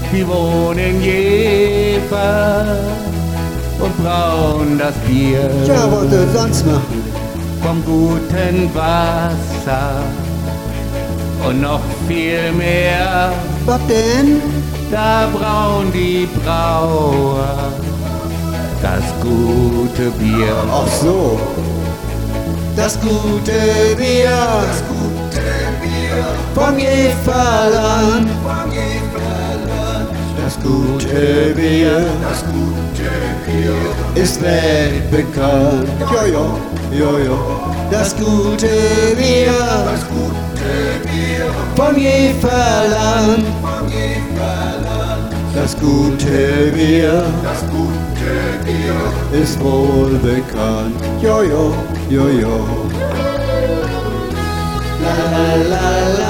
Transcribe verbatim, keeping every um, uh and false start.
die wohnen Jever und brauen das Bier. Ja, was du sonst machen? Vom guten Wasser und noch viel mehr. Was denn? Da brauen die Brauer das gute Bier. Ach so. Das gute Bier, Das gute Bier vom Jeverland. vom Jeverland. Das gute Bier Das gute Bier ist weltbekannt. Jojo, jojo. Das gute Bier Das gute Bier vom Jeverland. vom Jeverland. Das gute Bier Das gute Bier ist wohl bekannt. Jojo, jojo. La la la la.